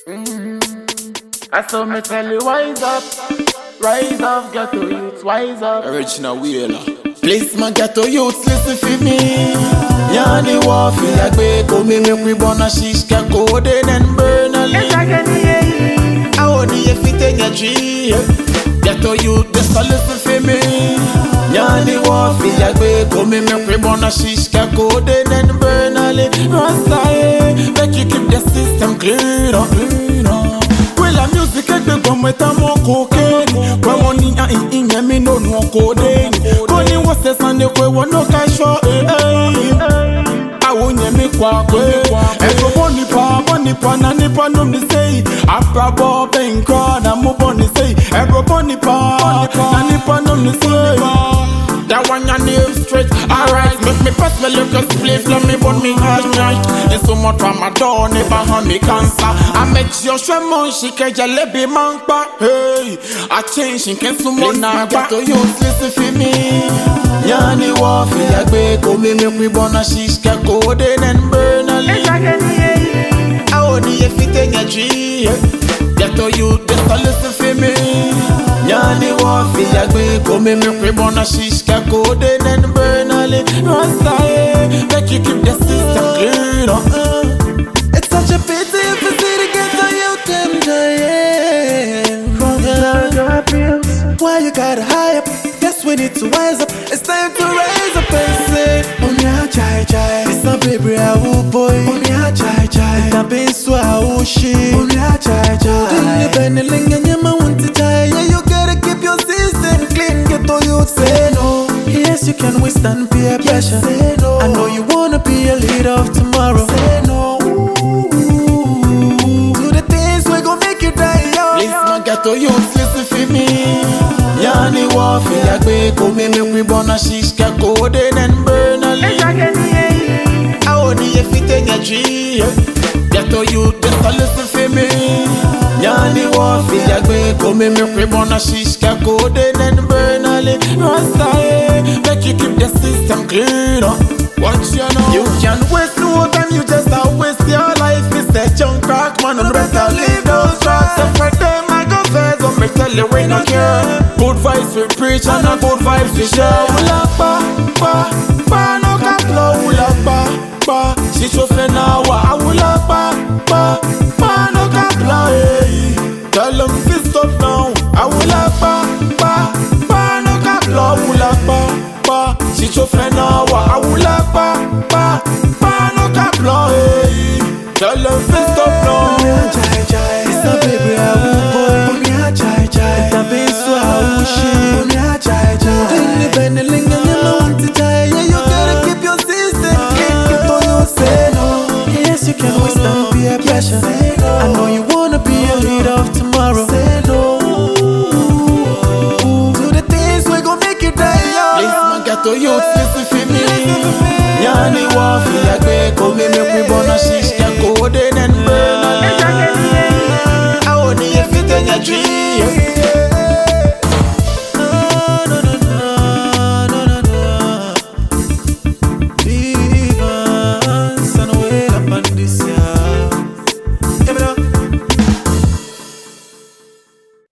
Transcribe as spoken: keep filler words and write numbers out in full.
Mm-hmm. I saw me tell you, wise up, rise up, get to youth, wise up. Original Wheeler. Please, my ghetto youths, listen for me. Yani wafi yagbe komi make we burn a shish ka code and burn a leaf. I want you fit in your tree. Ghetto youth, just listen for me. Yani wafi yagbe komi make we burn a shish ka code and burn a leaf. Rasta, make you keep the system clean up, clean up. Well, la music est de gomme est à mon cocaine. Kwa woni a in in yemi no no coding. Koni wase sande kwe wono kasho eh eh. I won't yemi kwa kwe. Ego boni pa boni pa na nipa no me say. Afra bo benko na mo boni say. Ego boni pa na nipa no me say. That one your name straight. Alright, make me pass me look a split. Let me burn me hard night. It's so much from my door, never hand me cancer. I make your shemon, she can jalebi manpa. Hey, I change, she can sumo na get to use, listen for me. Yani wafi yagbe, komi make we burn a shish ka code and burn a leaf. I want you fit in your tree. Get to you, just listen for me. Yani wafi yagbe, komi make we burn a shish ka code and burn a leaf. Rasta, make you keep the system clean up. It's such a pity if you see the ghetto youth them dying. From the bills, why you gotta high up? Guess we need to wise up. It's time to rise up and say, oh yeah, chai chai. It's not baby, I will boy. Oh yeah, chai chai. It's not been so I will shit. Oh yeah, chai chai. Didn't live any ling and you want to die. Yeah, you gotta keep your system clean. Ghetto youth say no. Yes, you can withstand peer pressure. Yes, say no. I know you wanna be a leader of tomorrow. Say no. To the things we gon' make you die young. Please, my ghetto youths, listen for me. Yani wafi yagbe, komi make we burn a shish ka code and burn a leaf. I want you fit in your tree. Ghetto youth, just listen for me. Yani wafi yagbe, komi make we burn a shish ka code and burn a leaf. Rasta, make you keep the system clean up. Watch you know. You can waste no time, you just a waste your life. Mister Junk Rock, man, and better leave those tracks. So for them, I go first, but me tell you we no care. Good vibes we preach and a good vibes we share. Ula pa, pa, pa, no kaplo. Ula pa, pa, she shofe na wa. Ula pa, pa, pa, no kaplo. Hey, tell them fi stop now. Ula pa, pa, pa, no kaplo. Ula pa, pa, she shofe na wa. Ula pa, pa, pa, no kaplo. Hey, tell them fi stop now. Chai chai, it's not baby I will boy. Oh yeah, chai chai. It's not been so I will shit. Oh yeah, chai chai. Didn't live any ling and you want to die. Yeah, you gotta keep your system clean. Get all you say no. Yes, you can withstand peer pressure. I know you wanna be a leader of tomorrow. Say no. To the things we gon' make you die young. Please, my ghetto youths, listen for me. Yani wafi yagbe, komi make we burn a shish ka code and burn a leaf. I want you fit in your tree.